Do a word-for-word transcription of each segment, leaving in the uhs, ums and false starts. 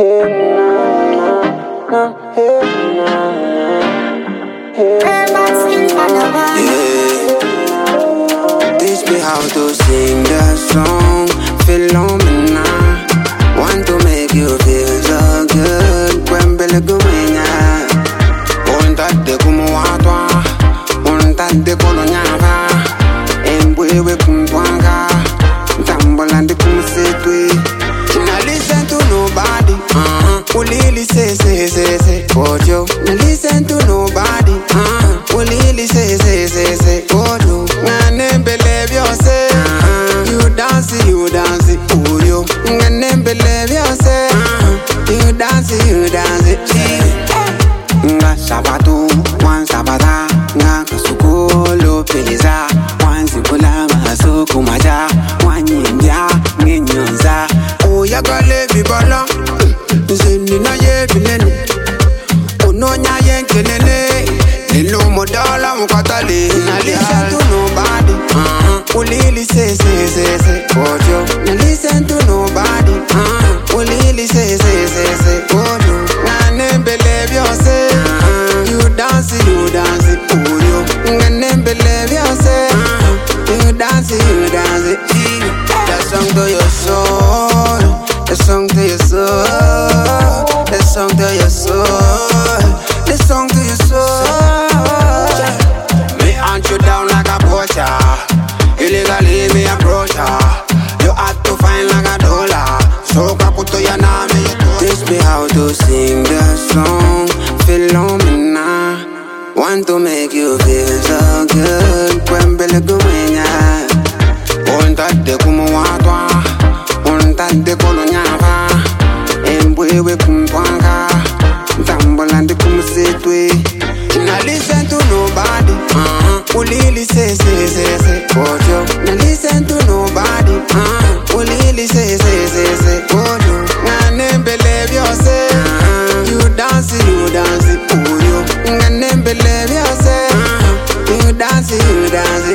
Hey, na, na, hey, na, hey. Yeah. Teach me how to sing the song, Philomena. Want to make you feel so good. Kwembele gumenya. Untate kumuwatwa, untate kolonyava. Embwewe kumtwanga, tambolande kumsetwe. Now listen to nobody, uh-huh. Ulili say, say, say, say, Ojo. Now listen to nobody, uh-huh. Ulili say, say, say, say, Ojo. Ngane believe yourself, uh-huh. You dance, you dance, Ojo. Ngane believe yourself, uh-huh. You dance, you dance, Nga sabatu, wan sabata, nga kasukolo peliza, wan zibula masuku maja, wan yimbya, ngenyonza. Ya gale bibala, zeni na ye bileni. Ono nya ye kelele, lelo modala mukatale. Na listen to nobody, uh-huh. Ulili say say say say, Ojo. Na listen to nobody, uh-huh. Ulili say say say say, Ojo. Ngane believe yourself, uh-huh. You dance, you dance, Ojo. Ngane believe yourself, uh-huh. You dance, you dance, that song to your soul. The song to your soul, the song to your soul, the song to your soul. Me hunt you down like a poacher, illegally me approach her. You have to find like a dollar, so kakuto ya na me. Teach me how to sing the song, Philomena. Want to make you feel so good, kwembele gumenya. Untate kumuwatwa, untate kolonyava. Embwewe kumtwanga, tambolande kumsetwe. Now listen to nobody, uh-huh. Ulili say say say say, Ojo. Now listen to nobody, uh-huh. Ulili say say say say, Ojo. Ngane believe yourself, uh-huh. You dance, you dance, Ojo. Ngane believe yourself, uh-huh. You dance, you dance,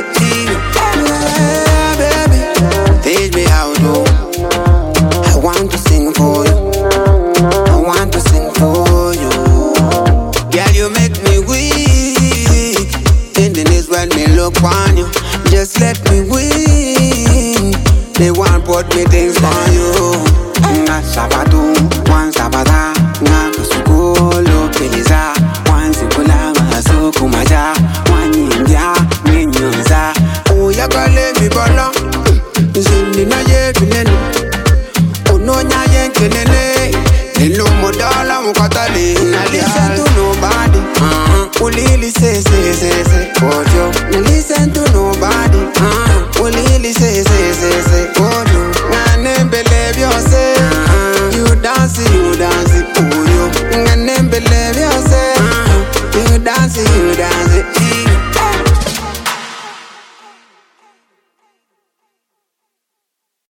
yeah, baby. Teach me how to. I want to sing for you. I want to sing for you. Girl, you make me weak. In the days when me look on you, just let me win. They want put me things for you. Nga sabatu, wan sabata, nga kasukolo peliza, wan zibula masuku maja, wan yimbya, ngenyonza. Uya gale bibala, zini na ye bileni. Ono nya ye kelele, lelo modala mukatale. Na listen to nobody, uh-huh. Ulili say say say say, Ojo. Na listen to nobody, uh-huh. Ulili say say say say, Ojo. Ngane believe yourself, uh-huh. You dance, you dance, Ojo. Ngane believe yourself, uh-huh. You dance, you dance.